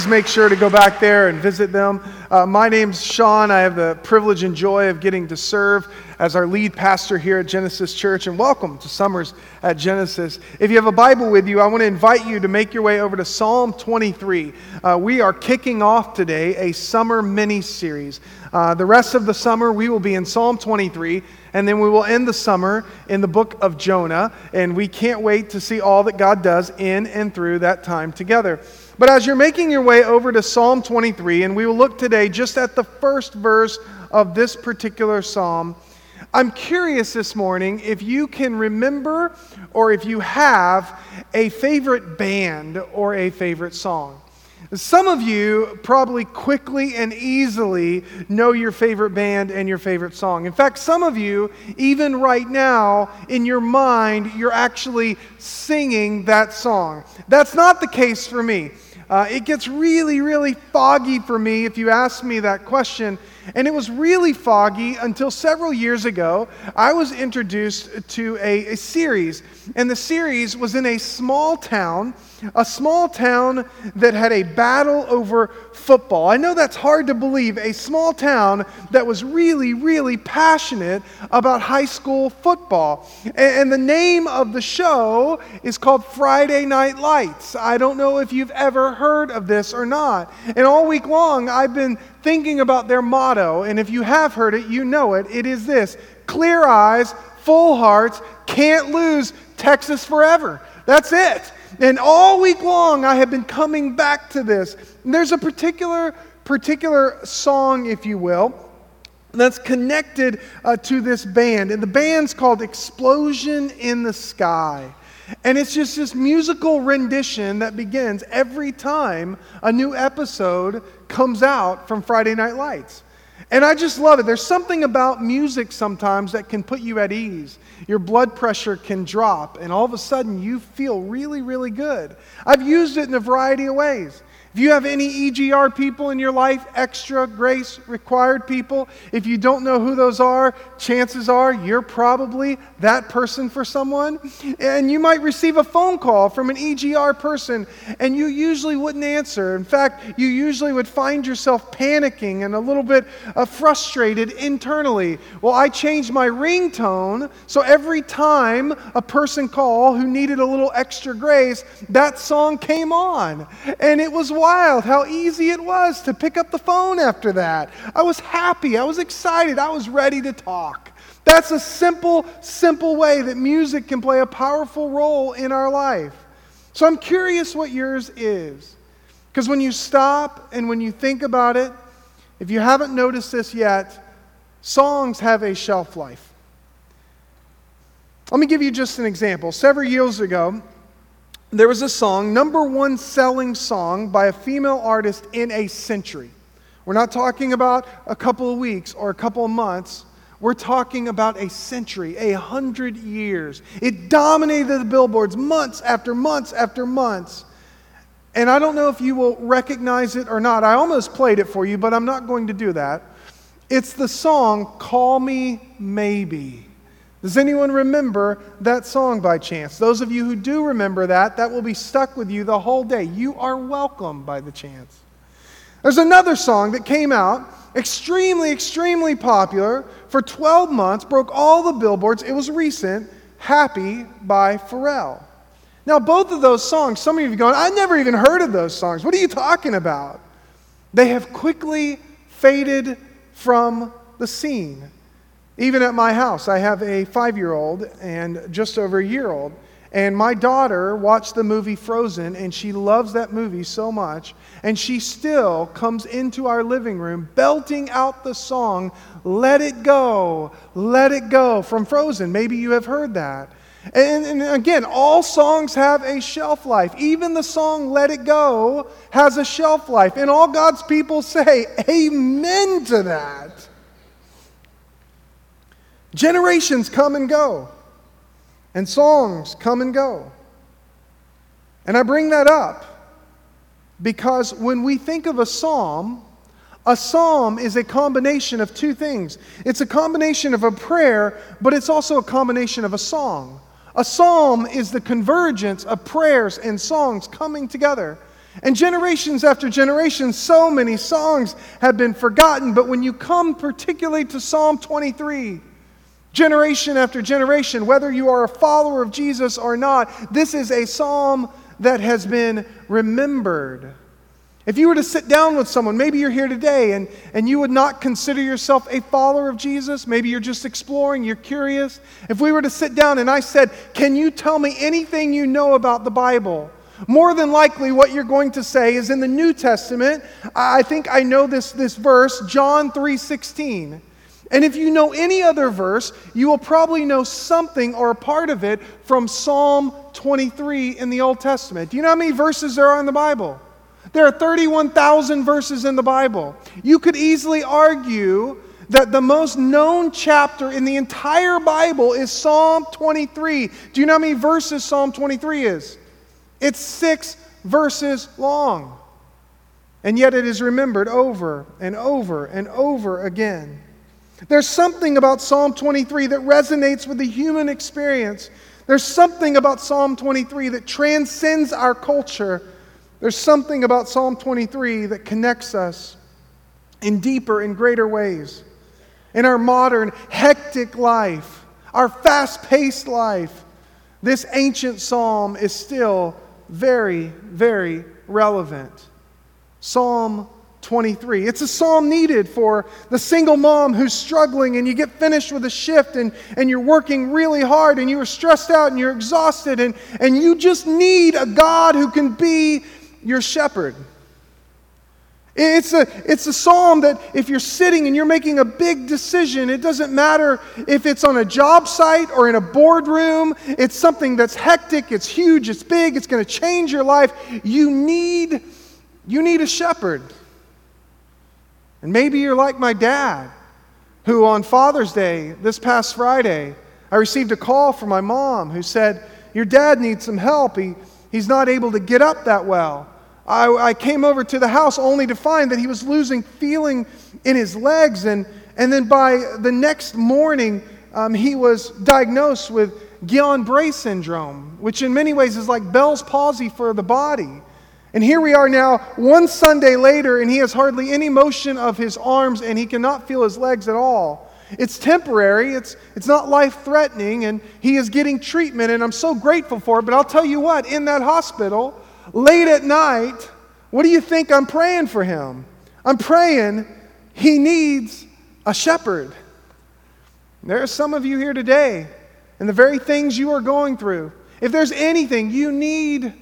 Make sure to go back there and visit them. My name's Sean. I have the privilege and joy of getting to serve as our lead pastor here at Genesis Church, and welcome to Summers at Genesis. If you have a Bible with you, I want to invite you to make your way over to Psalm 23. We are kicking off today a summer mini-series. The rest of the summer, we will be in Psalm 23, and then we will end the summer in the book of Jonah, and we can't wait to see all that God does in and through that time together. But as you're making your way over to Psalm 23, and we will look today just at the first verse of this particular psalm, I'm curious this morning if you can remember or if you have a favorite band or a favorite song. Some of you probably quickly and easily know your favorite band and your favorite song. In fact, some of you, even right now, in your mind, you're actually singing that song. That's not the case for me. It gets really, really foggy for me if you ask me that question. And it was really foggy until several years ago. I was introduced to a series. And the series was in a small town that had a battle over football. I know that's hard to believe. A small town that was really, really passionate about high school football. And the name of the show is called Friday Night Lights. I don't know if you've ever heard of this or not. And all week long, I've been thinking about their motto. And if you have heard it, you know it. It is this: clear eyes, full hearts, can't lose, Texas forever. That's it. And all week long, I have been coming back to this. And there's a particular song, if you will, that's connected to this band. And the band's called Explosion in the Sky. And it's just this musical rendition that begins every time a new episode comes out from Friday Night Lights. And I just love it. There's something about music sometimes that can put you at ease. Your blood pressure can drop, and all of a sudden you feel really, really good. I've used it in a variety of ways. If you have any EGR people in your life, extra grace required people, if you don't know who those are, chances are you're probably that person for someone. And you might receive a phone call from an EGR person, and you usually wouldn't answer. In fact, you usually would find yourself panicking and a little bit frustrated internally. Well, I changed my ringtone, so every time a person called who needed a little extra grace, that song came on. And it was wild how easy it was to pick up the phone after that. I was happy. I was excited. I was ready to talk. That's a simple way that music can play a powerful role in our life. So I'm curious what yours is. Because when you stop and when you think about it, if you haven't noticed this yet, songs have a shelf life. Let me give you just an example. Several years ago, there was a song, number one selling song by a female artist in a century. We're not talking about a couple of weeks or a couple of months. We're talking about a century, 100 years. It dominated the billboards months after months after months. And I don't know if you will recognize it or not. I almost played it for you, but I'm not going to do that. It's the song, Call Me Maybe. Does anyone remember that song by chance? Those of you who do remember that will be stuck with you the whole day. You are welcome by the chance. There's another song that came out, extremely, extremely popular, for 12 months, broke all the billboards. It was recent, Happy by Pharrell. Now, both of those songs, some of you are going, I never even heard of those songs. What are you talking about? They have quickly faded from the scene. Even at my house, I have a 5-year-old and just over a year-old. And my daughter watched the movie Frozen, and she loves that movie so much. And she still comes into our living room belting out the song, Let It Go, from Frozen. Maybe you have heard that. And again, all songs have a shelf life. Even the song Let It Go has a shelf life. And all God's people say amen to that. Generations come and go, and songs come and go. And I bring that up because when we think of a psalm is a combination of two things. It's a combination of a prayer, but it's also a combination of a song. A psalm is the convergence of prayers and songs coming together. And generations after generations, so many songs have been forgotten. But when you come particularly to Psalm 23, generation after generation, whether you are a follower of Jesus or not, this is a psalm that has been remembered. If you were to sit down with someone, maybe you're here today and you would not consider yourself a follower of Jesus, maybe you're just exploring, you're curious. If we were to sit down and I said, can you tell me anything you know about the Bible? More than likely what you're going to say is in the New Testament. I think I know this verse, John 3:16. And if you know any other verse, you will probably know something or a part of it from Psalm 23 in the Old Testament. Do you know how many verses there are in the Bible? There are 31,000 verses in the Bible. You could easily argue that the most known chapter in the entire Bible is Psalm 23. Do you know how many verses Psalm 23 is? It's 6 verses long. And yet it is remembered over and over and over again. There's something about Psalm 23 that resonates with the human experience. There's something about Psalm 23 that transcends our culture. There's something about Psalm 23 that connects us in deeper and greater ways. In our modern, hectic life, our fast-paced life, this ancient psalm is still very, very relevant. Psalm 23. It's a psalm needed for the single mom who's struggling and you get finished with a shift and you're working really hard and you're stressed out and you're exhausted and you just need a God who can be your shepherd. It's a psalm that if you're sitting and you're making a big decision, it doesn't matter if it's on a job site or in a boardroom, it's something that's hectic, it's huge, it's big, it's going to change your life. You need a shepherd. And maybe you're like my dad, who on Father's Day, this past Friday, I received a call from my mom who said, your dad needs some help. He's not able to get up that well. I came over to the house only to find that he was losing feeling in his legs. And then by the next morning, he was diagnosed with Guillain-Barré syndrome, which in many ways is like Bell's palsy for the body. And here we are now, one Sunday later, and he has hardly any motion of his arms, and he cannot feel his legs at all. It's temporary, it's not life-threatening, and he is getting treatment, and I'm so grateful for it. But I'll tell you what, in that hospital, late at night, what do you think I'm praying for him? I'm praying he needs a shepherd. There are some of you here today, and the very things you are going through, if there's anything, you need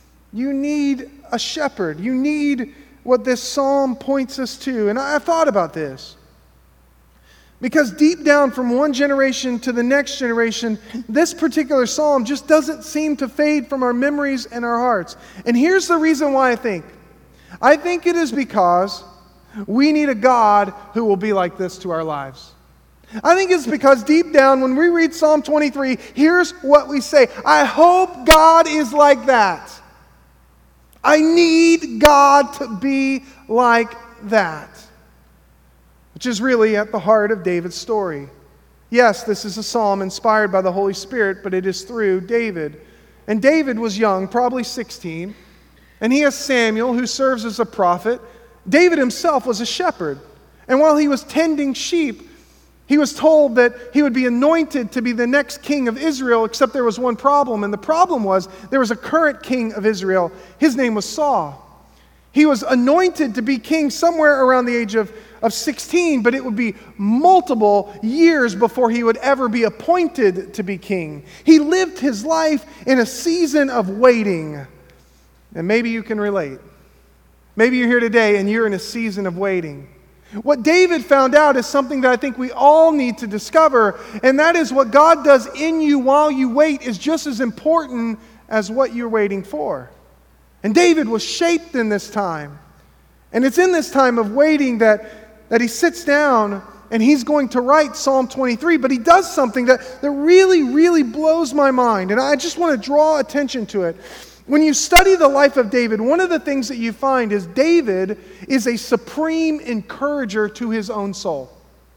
a shepherd. You need what this psalm points us to. And I've thought about this. Because deep down from one generation to the next generation, this particular psalm just doesn't seem to fade from our memories and our hearts. And here's the reason why I think. I think it is because we need a God who will be like this to our lives. I think it's because deep down when we read Psalm 23, here's what we say. I hope God is like that. I need God to be like that. Which is really at the heart of David's story. Yes, this is a psalm inspired by the Holy Spirit, but it is through David. And David was young, probably 16, and he has Samuel, who serves as a prophet. David himself was a shepherd. And while he was tending sheep, he was told that he would be anointed to be the next king of Israel, except there was one problem. And the problem was there was a current king of Israel. His name was Saul. He was anointed to be king somewhere around the age of 16, but it would be multiple years before he would ever be appointed to be king. He lived his life in a season of waiting. And maybe you can relate. Maybe you're here today and you're in a season of waiting. What David found out is something that I think we all need to discover, and that is what God does in you while you wait is just as important as what you're waiting for. And David was shaped in this time. And it's in this time of waiting that he sits down and he's going to write Psalm 23, but he does something that really, really blows my mind. And I just want to draw attention to it. When you study the life of David, one of the things that you find is David is a supreme encourager to his own soul.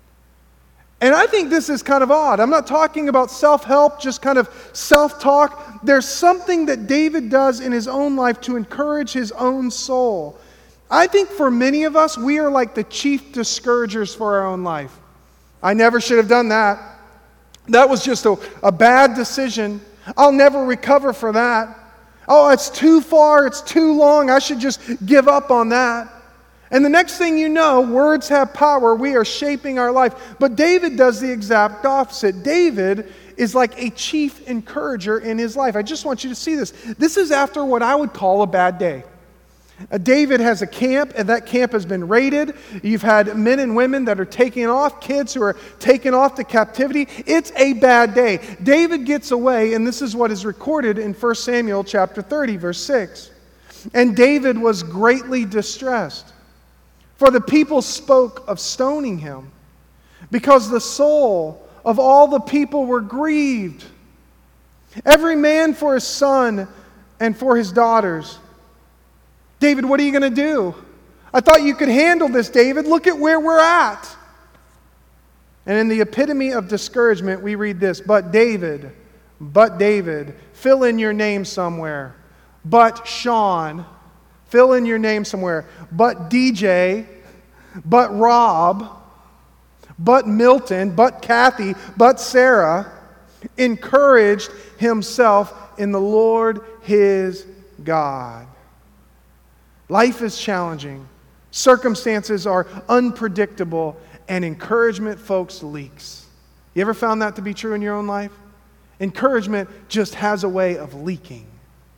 And I think this is kind of odd. I'm not talking about self-help, just kind of self-talk. there's something that David does in his own life to encourage his own soul. I think for many of us, we are like the chief discouragers for our own life. I never should have done that. That was just a bad decision. I'll never recover for that. Oh, it's too far, it's too long, I should just give up on that. And the next thing you know, words have power. We are shaping our life. But David does the exact opposite. David is like a chief encourager in his life. I just want you to see this. This is after what I would call a bad day. David has a camp, and that camp has been raided. You've had men and women that are taking off, kids who are taken off to captivity. It's a bad day. David gets away, and this is what is recorded in 1 Samuel chapter 30, verse 6. And David was greatly distressed, for the people spoke of stoning him, because the soul of all the people were grieved, every man for his son and for his daughters. David, what are you going to do? I thought you could handle this, David. Look at where we're at. And in the epitome of discouragement, we read this, but David, fill in your name somewhere. But Sean, fill in your name somewhere. But DJ, but Rob, but Milton, but Kathy, but Sarah, encouraged himself in the Lord his God. Life is challenging. Circumstances are unpredictable, and encouragement, folks, leaks. You ever found that to be true in your own life? Encouragement just has a way of leaking.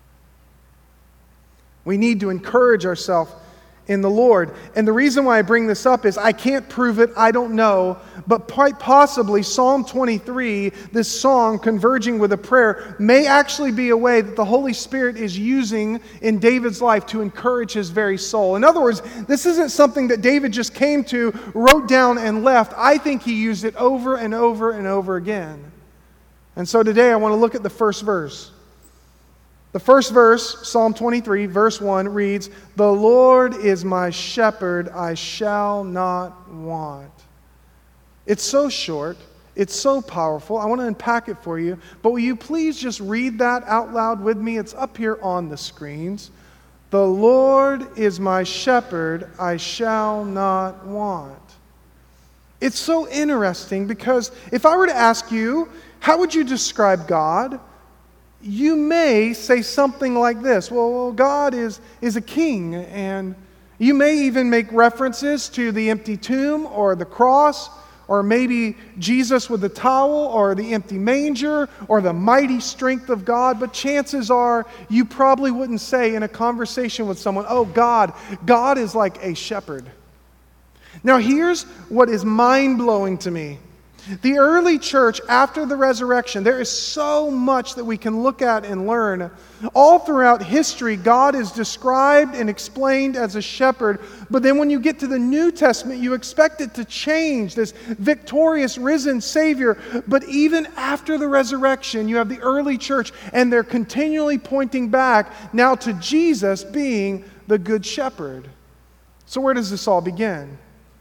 We need to encourage ourselves in the Lord. And the reason why I bring this up is I can't prove it, I don't know, but quite possibly Psalm 23, this song converging with a prayer, may actually be a way that the Holy Spirit is using in David's life to encourage his very soul. In other words, this isn't something that David just came to, wrote down, and left. I think he used it over and over and over again. And so today I want to look at the first verse. The first verse, Psalm 23, verse 1, reads, "The Lord is my shepherd, I shall not want." It's so short, it's so powerful. I want to unpack it for you, but will you please just read that out loud with me? It's up here on the screens. "The Lord is my shepherd, I shall not want." It's so interesting because if I were to ask you, how would you describe God? You may say something like this. Well, God is a king, and you may even make references to the empty tomb or the cross, or maybe Jesus with the towel, or the empty manger, or the mighty strength of God. But chances are you probably wouldn't say in a conversation with someone, "Oh, God is like a shepherd." Now here's what is mind-blowing to me. The early church, after the resurrection, there is so much that we can look at and learn. All throughout history, God is described and explained as a shepherd, but then when you get to the New Testament, you expect it to change, this victorious, risen Savior. But even after the resurrection, you have the early church, and they're continually pointing back now to Jesus being the Good Shepherd. So where does this all begin?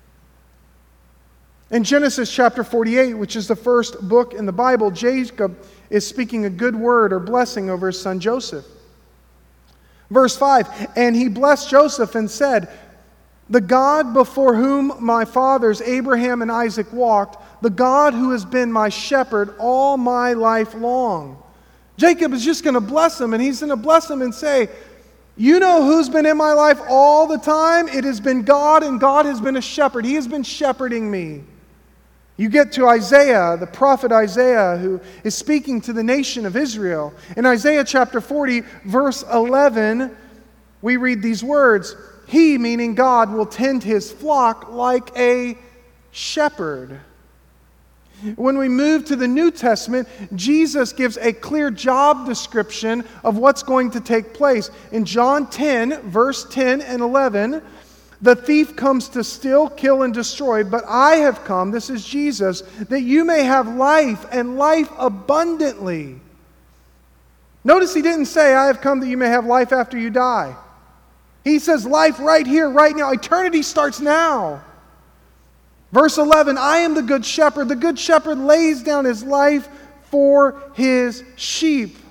In Genesis chapter 48, which is the first book in the Bible, Jacob is speaking a good word or blessing over his son Joseph. Verse 5, "And he blessed Joseph and said, 'The God before whom my fathers Abraham and Isaac walked, the God who has been my shepherd all my life long.'" Jacob is just going to bless him, and he's going to bless him and say, "You know who's been in my life all the time? It has been God, and God has been a shepherd. He has been shepherding me." You get to Isaiah, the prophet Isaiah, who is speaking to the nation of Israel. In Isaiah chapter 40, verse 11, we read these words, "He," meaning God, "will tend his flock like a shepherd." When we move to the New Testament, Jesus gives a clear job description of what's going to take place. In John 10, verse 10 and 11, "The thief comes to steal, kill, and destroy, but I have come," this is Jesus, "that you may have life, and life abundantly." Notice he didn't say, "I have come that you may have life after you die." He says life right here, right now. Eternity starts now. Verse 11, "I am the good shepherd. The good shepherd lays down his life for his sheep."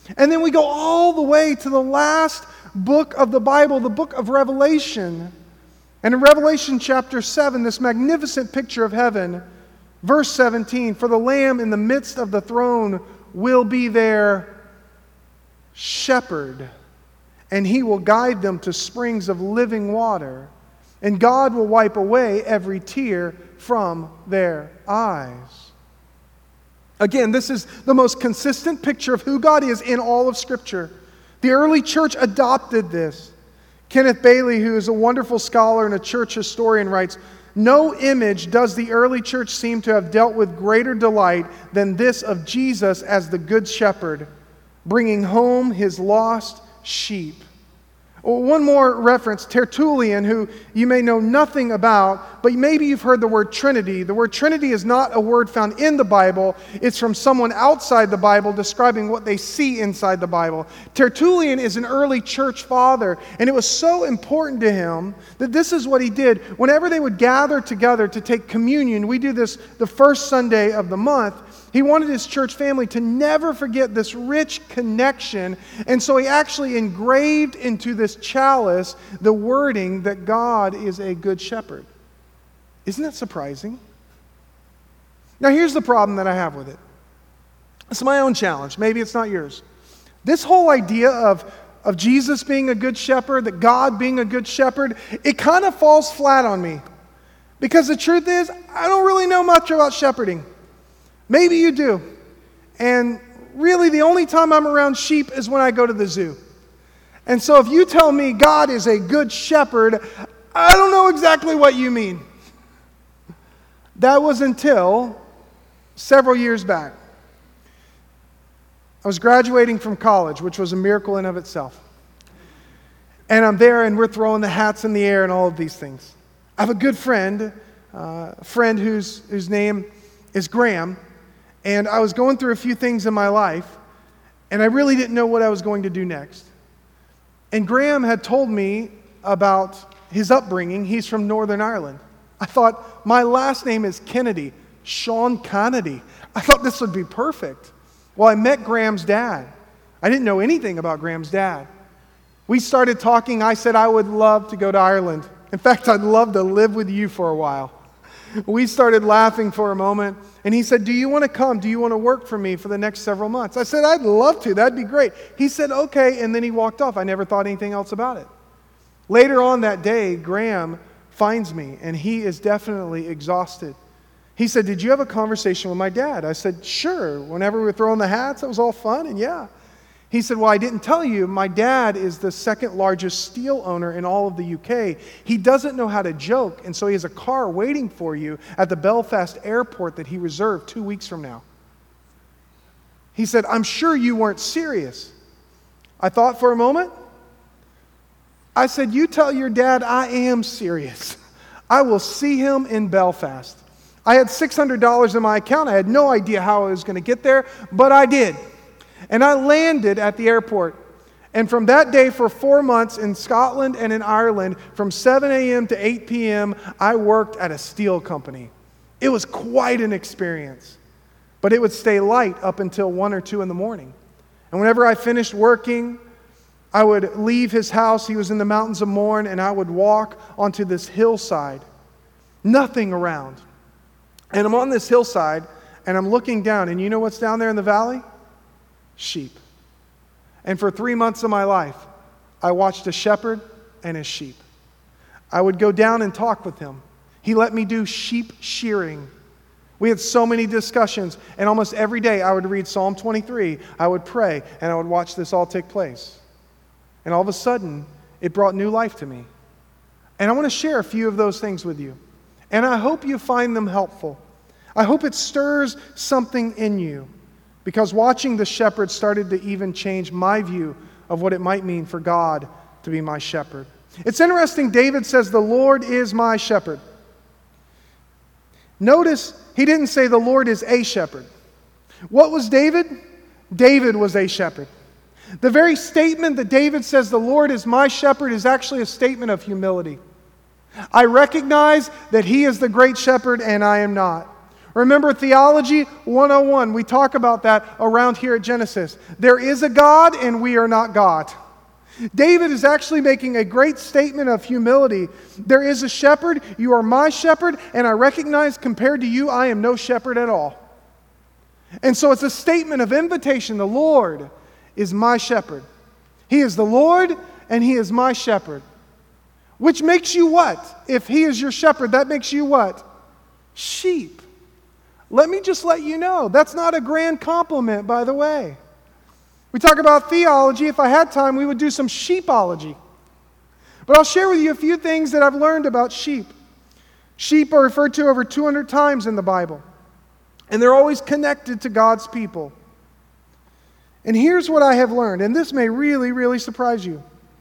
And then we go all the way to the last book of the Bible, the book of Revelation. And in Revelation chapter 7, this magnificent picture of heaven, verse 17, for the Lamb in the midst of the throne will be their shepherd, and he will guide them to springs of living water, and God will wipe away every tear from their eyes. Again, this is the most consistent picture of who God is in all of Scripture. The early church adopted this. Kenneth Bailey, who is a wonderful scholar and a church historian, writes, "No image does the early church seem to have dealt with greater delight than this of Jesus as the Good Shepherd, bringing home his lost sheep." One more reference, Tertullian, who you may know nothing about, but maybe you've heard the word Trinity. The word Trinity is not a word found in the Bible. It's from someone outside the Bible describing what they see inside the Bible. Tertullian is an early church father, and it was so important to him that this is what he did. Whenever they would gather together to take communion, we do this the first Sunday of the month, he wanted his church family to never forget this rich connection, and so he actually engraved into this chalice the wording that God is a good shepherd. Isn't that surprising? Now here's the problem that I have with it. It's my own challenge. Maybe it's not yours. This whole idea of Jesus being a good shepherd, that God being a good shepherd, it kind of falls flat on me. Because the truth is, I don't really know much about shepherding. Maybe you do. And really the only time I'm around sheep is when I go to the zoo. And so if you tell me God is a good shepherd, I don't know exactly what you mean. That was until several years back. I was graduating from college, which was a miracle in of itself. And I'm there and we're throwing the hats in the air and all of these things. I have a good friend, whose name is Graham. And I was going through a few things in my life, and I really didn't know what I was going to do next. And Graham had told me about his upbringing. He's from Northern Ireland. I thought, my last name is Kennedy, Sean Kennedy. I thought this would be perfect. Well, I met Graham's dad. I didn't know anything about Graham's dad. We started talking. I said I would love to go to Ireland. In fact, I'd love to live with you for a while. We started laughing for a moment, and he said, "Do you want to come? Do you want to work for me for the next several months?" I said, "I'd love to. That'd be great." He said, "Okay," and then he walked off. I never thought anything else about it. Later on that day, Graham finds me, and he is definitely exhausted. He said, "Did you have a conversation with my dad?" I said, "Sure. Whenever we were throwing the hats, it was all fun, and yeah." He said, "Well, I didn't tell you, my dad is the second largest steel owner in all of the UK. He doesn't know how to joke, and so he has a car waiting for you at the Belfast airport that he reserved 2 weeks from now." He said, "I'm sure you weren't serious." I thought for a moment. I said, "You tell your dad I am serious. I will see him in Belfast." I had $600 in my account. I had no idea how I was going to get there, but I did. And I landed at the airport. And from that day for 4 months in Scotland and in Ireland, from 7 a.m. to 8 p.m., I worked at a steel company. It was quite an experience. But it would stay light up until 1 or 2 in the morning. And whenever I finished working, I would leave his house. He was in the mountains of Mourne, and I would walk onto this hillside. Nothing around. And I'm on this hillside, and I'm looking down, and you know what's down there in the valley? Sheep. And for 3 months of my life, I watched a shepherd and his sheep. I would go down and talk with him. He let me do sheep shearing. We had so many discussions, and almost every day I would read Psalm 23, I would pray, and I would watch this all take place. And all of a sudden, it brought new life to me. And I want to share a few of those things with you. And I hope you find them helpful. I hope it stirs something in you. Because watching the shepherd started to even change my view of what it might mean for God to be my shepherd. It's interesting, David says, "The Lord is my shepherd." Notice, he didn't say the Lord is a shepherd. What was David? David was a shepherd. The very statement that David says, "The Lord is my shepherd," is actually a statement of humility. I recognize that he is the great shepherd and I am not. Remember Theology 101. We talk about that around here at Genesis. There is a God and we are not God. David is actually making a great statement of humility. There is a shepherd, you are my shepherd, and I recognize compared to you, I am no shepherd at all. And so it's a statement of invitation. The Lord is my shepherd. He is the Lord and He is my shepherd. Which makes you what? If He is your shepherd, that makes you what? Sheep. Let me just let you know, that's not a grand compliment, by the way. We talk about theology. If I had time, we would do some sheepology. But I'll share with you a few things that I've learned about sheep. Sheep are referred to over 200 times in the Bible. And they're always connected to God's people. And here's what I have learned, and this may really, really surprise you.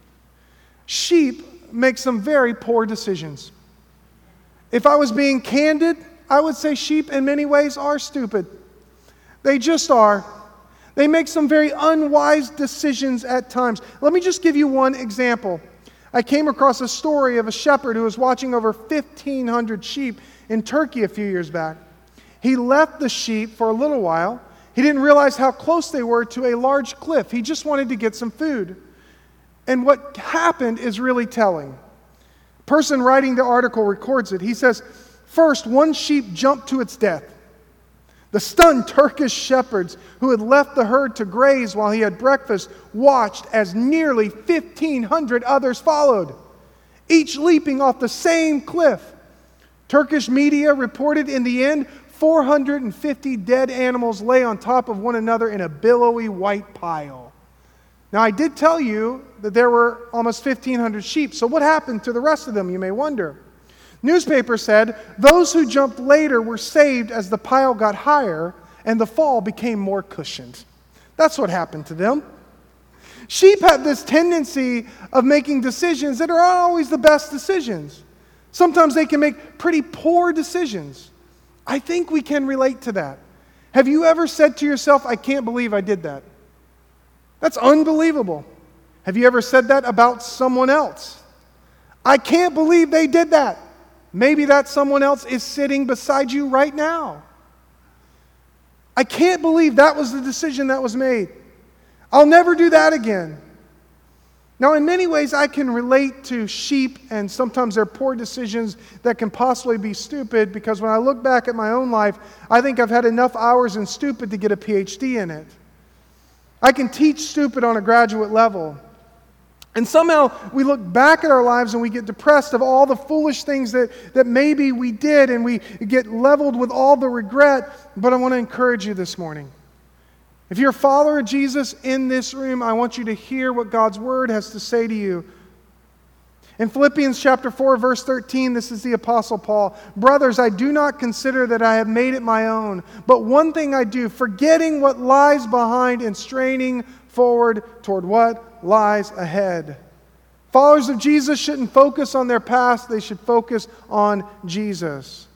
Sheep make some very poor decisions. If I was being candid, I would say sheep in many ways are stupid. They just are. They make some very unwise decisions at times. Let me just give you one example. I came across a story of a shepherd who was watching over 1,500 sheep in Turkey a few years back. He left the sheep for a little while. He didn't realize how close they were to a large cliff. He just wanted to get some food. And what happened is really telling. The person writing the article records it. He says, first, one sheep jumped to its death. The stunned Turkish shepherds who had left the herd to graze while he had breakfast watched as nearly 1,500 others followed, each leaping off the same cliff. Turkish media reported in the end 450 dead animals lay on top of one another in a billowy white pile. Now, I did tell you that there were almost 1,500 sheep, so what happened to the rest of them, you may wonder. Newspaper said those who jumped later were saved as the pile got higher and the fall became more cushioned. That's what happened to them. Sheep have this tendency of making decisions that are not always the best decisions. Sometimes they can make pretty poor decisions. I think we can relate to that. Have you ever said to yourself, I can't believe I did that? That's unbelievable. Have you ever said that about someone else? I can't believe they did that. Maybe that someone else is sitting beside you right now. I can't believe that was the decision that was made. I'll never do that again. Now, in many ways, I can relate to sheep, and sometimes they're poor decisions that can possibly be stupid, because when I look back at my own life, I think I've had enough hours in stupid to get a PhD in it. I can teach stupid on a graduate level. And somehow we look back at our lives and we get depressed of all the foolish things that maybe we did, and we get leveled with all the regret. But I want to encourage you this morning. If you're a follower of Jesus in this room, I want you to hear what God's Word has to say to you. In Philippians chapter 4, verse 13, this is the Apostle Paul. Brothers, I do not consider that I have made it my own, but one thing I do, forgetting what lies behind and straining forward toward what lies ahead. Followers of Jesus shouldn't focus on their past, they should focus on Jesus.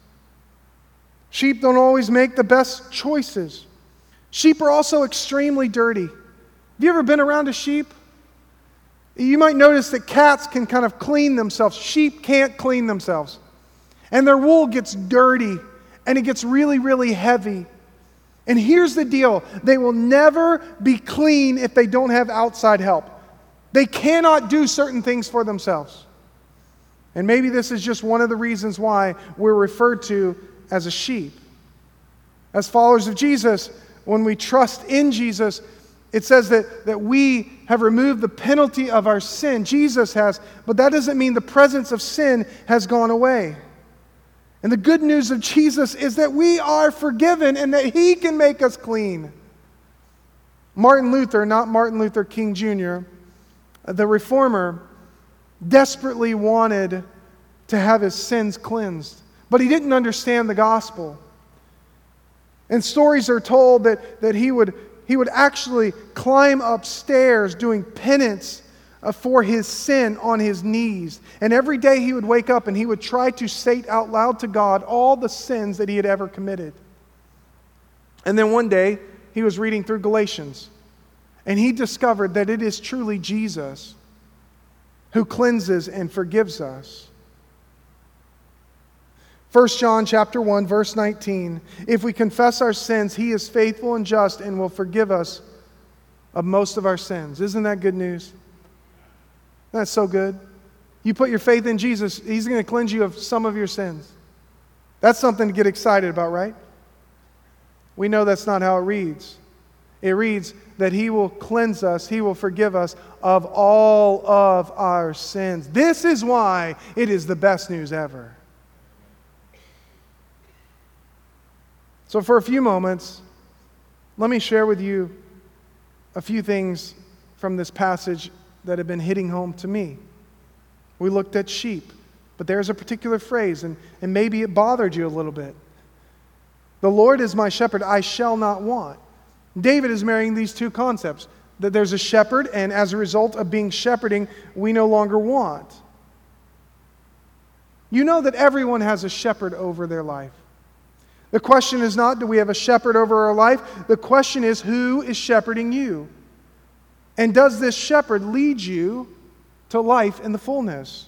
Sheep don't always make the best choices. Sheep are also extremely dirty. Have you ever been around a sheep? You might notice that cats can kind of clean themselves. Sheep can't clean themselves. And their wool gets dirty, and it gets really, really heavy. And here's the deal. They will never be clean if they don't have outside help. They cannot do certain things for themselves. And maybe this is just one of the reasons why we're referred to as a sheep. As followers of Jesus, when we trust in Jesus, it says that we have removed the penalty of our sin. Jesus has, but that doesn't mean the presence of sin has gone away. And the good news of Jesus is that we are forgiven and that He can make us clean. Martin Luther, not Martin Luther King Jr., the reformer, desperately wanted to have his sins cleansed, but he didn't understand the gospel. And stories are told that he would actually climb upstairs doing penance for his sin on his knees. And every day he would wake up and he would try to state out loud to God all the sins that he had ever committed. And then one day he was reading through Galatians, and he discovered that it is truly Jesus who cleanses and forgives us. 1 John chapter 1, verse 19. If we confess our sins, He is faithful and just and will forgive us of most of our sins. Isn't that good news? That's so good. You put your faith in Jesus, He's going to cleanse you of some of your sins. That's something to get excited about, right? We know that's not how it reads. It reads that He will cleanse us, He will forgive us of all of our sins. This is why it is the best news ever. So for a few moments, let me share with you a few things from this passage that have been hitting home to me. We looked at sheep, but there's a particular phrase, and maybe it bothered you a little bit. The Lord is my shepherd, I shall not want. David is marrying these two concepts, that there's a shepherd, and as a result of being shepherding, we no longer want. You know that everyone has a shepherd over their life. The question is not, do we have a shepherd over our life? The question is, who is shepherding you? And does this shepherd lead you to life in the fullness?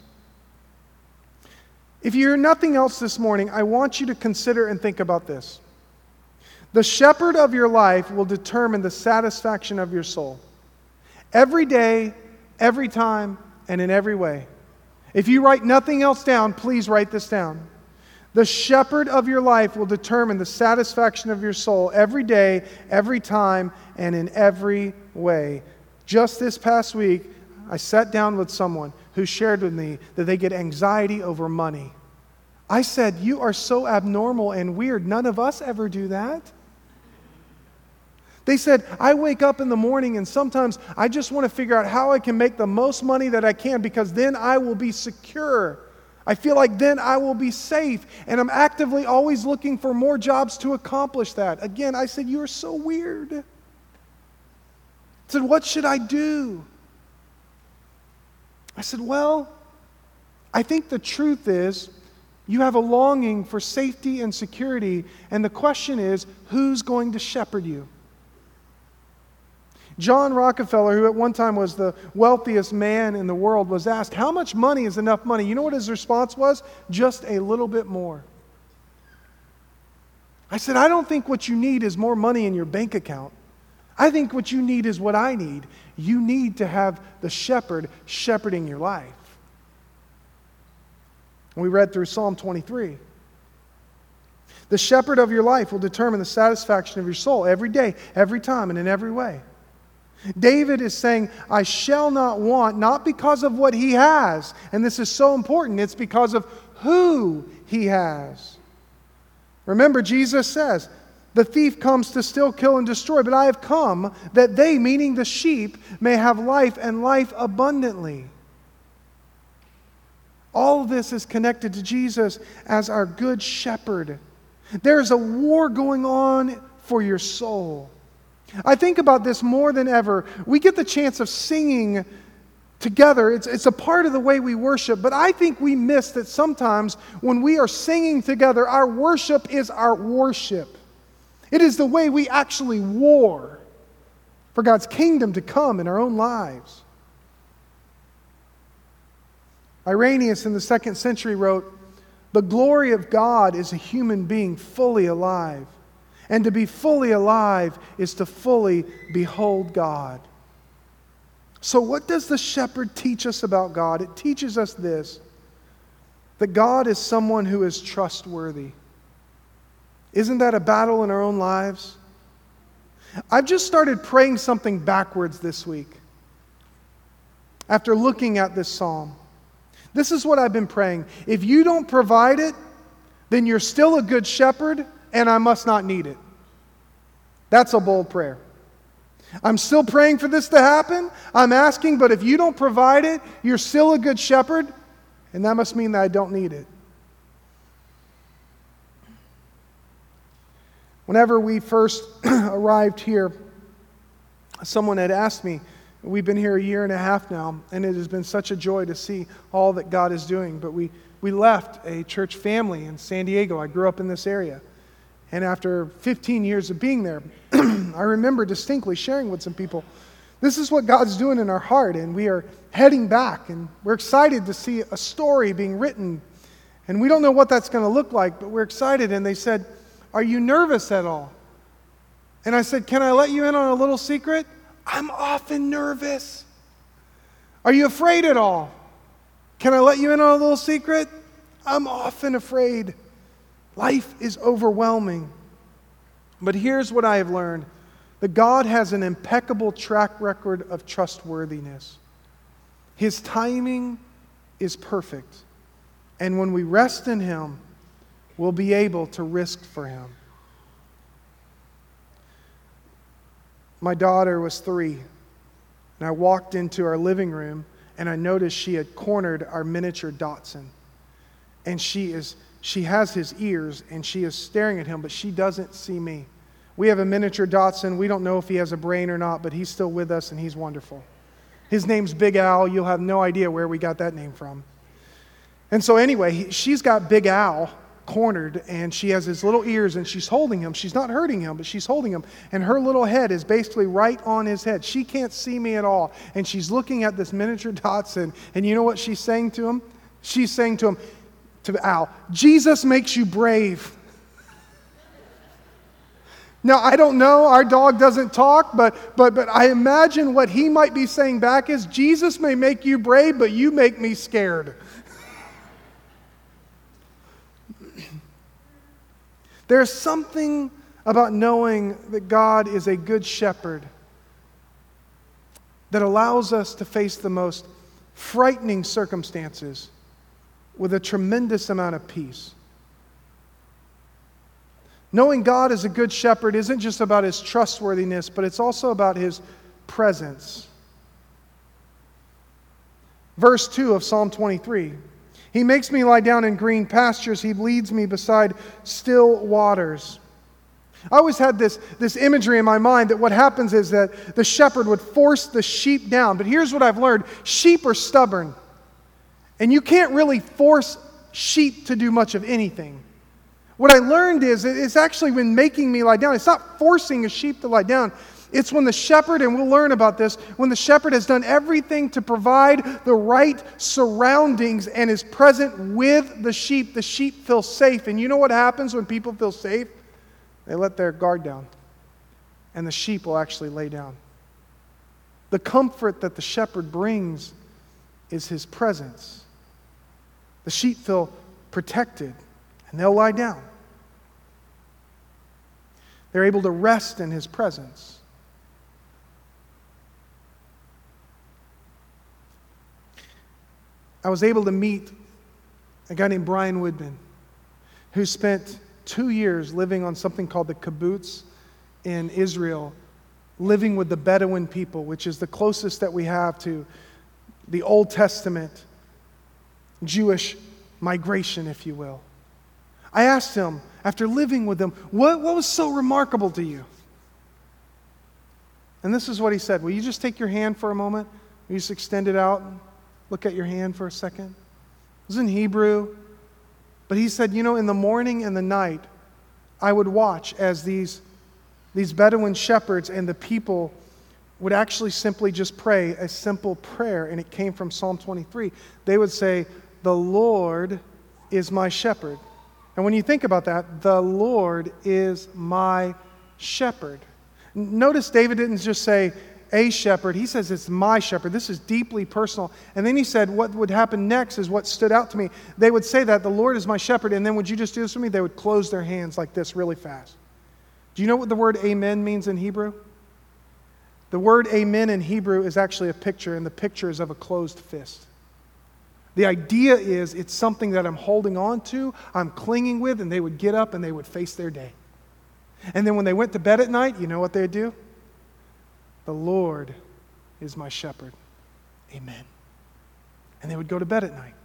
If you hear nothing else this morning, I want you to consider and think about this. The shepherd of your life will determine the satisfaction of your soul. Every day, every time, and in every way. If you write nothing else down, please write this down. The shepherd of your life will determine the satisfaction of your soul every day, every time, and in every way. Just this past week, I sat down with someone who shared with me that they get anxiety over money. I said, you are so abnormal and weird. None of us ever do that. They said, I wake up in the morning and sometimes I just want to figure out how I can make the most money that I can because then I will be secure. I feel like then I will be safe. And I'm actively always looking for more jobs to accomplish that. Again, I said, you are so weird. I said, what should I do? I said, well, I think the truth is you have a longing for safety and security. And the question is, who's going to shepherd you? John Rockefeller, who at one time was the wealthiest man in the world, was asked, how much money is enough money? You know what his response was? Just a little bit more. I said, I don't think what you need is more money in your bank account. I think what you need is what I need. You need to have the shepherd shepherding your life. We read through Psalm 23. The shepherd of your life will determine the satisfaction of your soul every day, every time, and in every way. David is saying, I shall not want, not because of what he has. And this is so important. It's because of who he has. Remember, Jesus says, the thief comes to steal, kill, and destroy, but I have come that they, meaning the sheep, may have life and life abundantly. All of this is connected to Jesus as our good shepherd. There's a war going on for your soul. I think about this more than ever. We get the chance of singing together. It's a part of the way we worship, but I think we miss that sometimes when we are singing together, our worship is our worship. It is the way we actually war for God's kingdom to come in our own lives. Irenaeus in the 2nd century wrote, the glory of God is a human being fully alive. And to be fully alive is to fully behold God. So what does the shepherd teach us about God? It teaches us this, that God is someone who is trustworthy. Isn't that a battle in our own lives? I've just started praying something backwards this week after looking at this psalm. This is what I've been praying. If you don't provide it, then you're still a good shepherd, and I must not need it. That's a bold prayer. I'm still praying for this to happen. I'm asking, but if you don't provide it, you're still a good shepherd, and that must mean that I don't need it. Whenever we first arrived here, someone had asked me, we've been here a year and a half now, and it has been such a joy to see all that God is doing. But we left a church family in San Diego. I grew up in this area. And after 15 years of being there, I remember distinctly sharing with some people, this is what God's doing in our heart, and we are heading back, and we're excited to see a story being written And we don't know what that's going to look like, but we're excited. And they said, "Are you nervous at all?" And I said, "Can I let you in on a little secret? I'm often nervous." "Are you afraid at all?" "Can I let you in on a little secret? I'm often afraid." Life is overwhelming. But here's what I have learned: that God has an impeccable track record of trustworthiness. His timing is perfect. And when we rest in Him, we'll be able to risk for Him. My daughter was 3, and I walked into our living room, and I noticed she had cornered our miniature Dotson. And she has his ears, and she is staring at him, but she doesn't see me. We have a miniature Dotson. We don't know if he has a brain or not, but he's still with us, and he's wonderful. His name's Big Al. You'll have no idea where we got that name from. And so anyway, she's got Big Al cornered, and she has his little ears, and she's holding him. She's not hurting him, but she's holding him. And her little head is basically right on his head. She can't see me at all. And she's looking at this miniature Dotson, and you know what she's saying to him? She's saying to him, to Al, "Jesus makes you brave." Now, I don't know, our dog doesn't talk, but I imagine what he might be saying back is, "Jesus may make you brave, but you make me scared." There's something about knowing that God is a good shepherd that allows us to face the most frightening circumstances with a tremendous amount of peace. Knowing God as a good shepherd isn't just about His trustworthiness, but it's also about His presence. Verse 2 of Psalm 23. "He makes me lie down in green pastures. He leads me beside still waters." I always had this imagery in my mind that what happens is that the shepherd would force the sheep down. But here's what I've learned. Sheep are stubborn. And you can't really force sheep to do much of anything. What I learned is it's actually when making me lie down. It's not forcing a sheep to lie down. It's when the shepherd, and we'll learn about this, when the shepherd has done everything to provide the right surroundings and is present with the sheep feel safe. And you know what happens when people feel safe? They let their guard down, and the sheep will actually lay down. The comfort that the shepherd brings is His presence. The sheep feel protected, and they'll lie down. They're able to rest in His presence. I was able to meet a guy named Brian Woodman, who spent 2 years living on something called the kibbutz in Israel, living with the Bedouin people, which is the closest that we have to the Old Testament Jewish migration, if you will. I asked him, after living with them, what was so remarkable to you? And this is what he said. Will you just take your hand for a moment? Will you just extend it out and look at your hand for a second? It was in Hebrew. But he said, in the morning and the night, I would watch as these Bedouin shepherds and the people would actually simply just pray a simple prayer, and it came from Psalm 23. They would say, "The Lord is my shepherd." And when you think about that, the Lord is my shepherd. Notice David didn't just say a shepherd. He says it's my shepherd. This is deeply personal. And then he said what would happen next is what stood out to me. They would say that the Lord is my shepherd, and then would you just do this for me? They would close their hands like this really fast. Do you know what the word amen means in Hebrew? The word amen in Hebrew is actually a picture, and the picture is of a closed fist. The idea is it's something that I'm holding on to, I'm clinging with, and they would get up and they would face their day. And then when they went to bed at night, you know what they'd do? The Lord is my shepherd. Amen. And they would go to bed at night.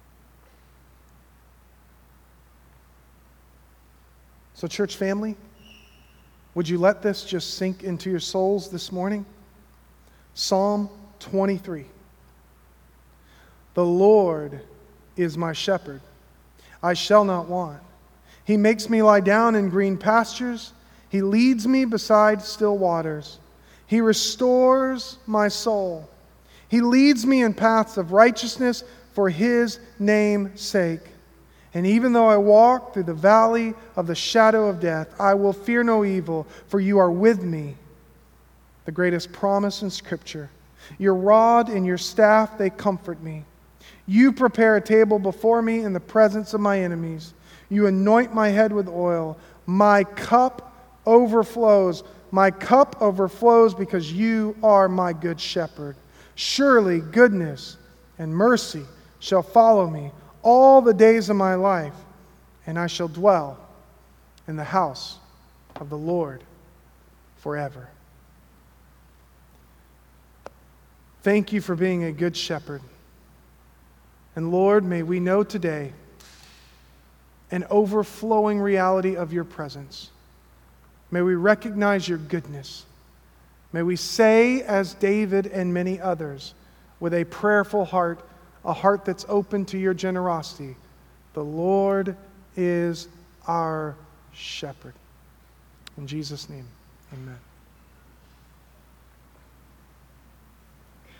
So, church family, would you let this just sink into your souls this morning? Psalm 23. The Lord is my shepherd. I shall not want. He makes me lie down in green pastures. He leads me beside still waters. He restores my soul. He leads me in paths of righteousness for His name's sake. And even though I walk through the valley of the shadow of death, I will fear no evil, for you are with me. The greatest promise in Scripture. Your rod and your staff, they comfort me. You prepare a table before me in the presence of my enemies. You anoint my head with oil. My cup overflows. My cup overflows because you are my good shepherd. Surely goodness and mercy shall follow me all the days of my life, and I shall dwell in the house of the Lord forever. Thank you for being a good shepherd. And Lord, may we know today an overflowing reality of your presence. May we recognize your goodness. May we say, as David and many others, with a prayerful heart, a heart that's open to your generosity, the Lord is our shepherd. In Jesus' name, amen.